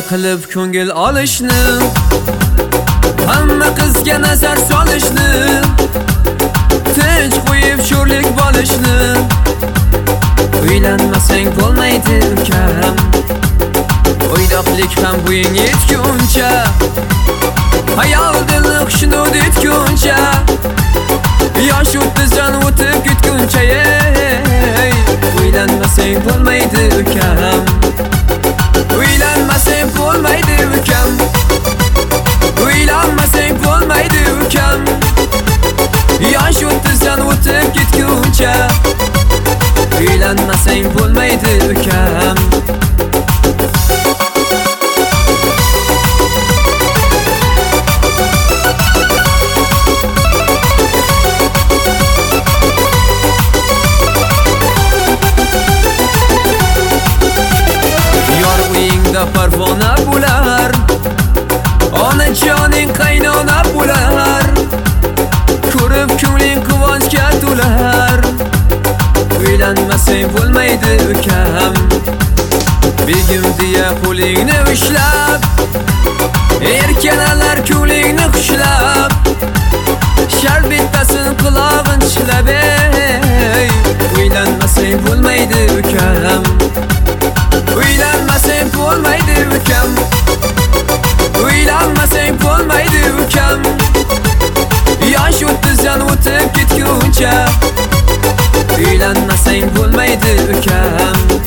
qilib ko'ngil olishni, hamma qizga nazar solishni, tinch qo'yib sho'rlik bo'lishni. Uylanmasang bo'lmaydi ukam, o'ydoqlik ham bo'ying yetguncha, hayol dilni xushnud etguncha, yosh 30dan o'tib ketguncha. Uylanmasang bo'lmaydi ukam, uylanmasang bo'lmaydi ukam, uylanmasang bo'lmaydi ukam, yosh 30dan o'tib ketguncha. Uylanmasang bo'lmaydi ukam. Yor uyingda parvona bo'lar, onajoning qaynona bo'lar, ko'rib ko'ngling quvonchga to'lar. Uylanmasang bo'lmaydi ukam, begim deya qo'lingni ushlab, erkalalar ko'nglingni xushlab, sharbettasin qulog'in tishlab. Uylanmasang bo'lmaydi ukam, uylanmasang bo'lmaydi ukam, uylanmasang bo'lmaydi ukam, yosh 30dan o'tib ketguncha. Uylanmasang bo'lmaydi ukam.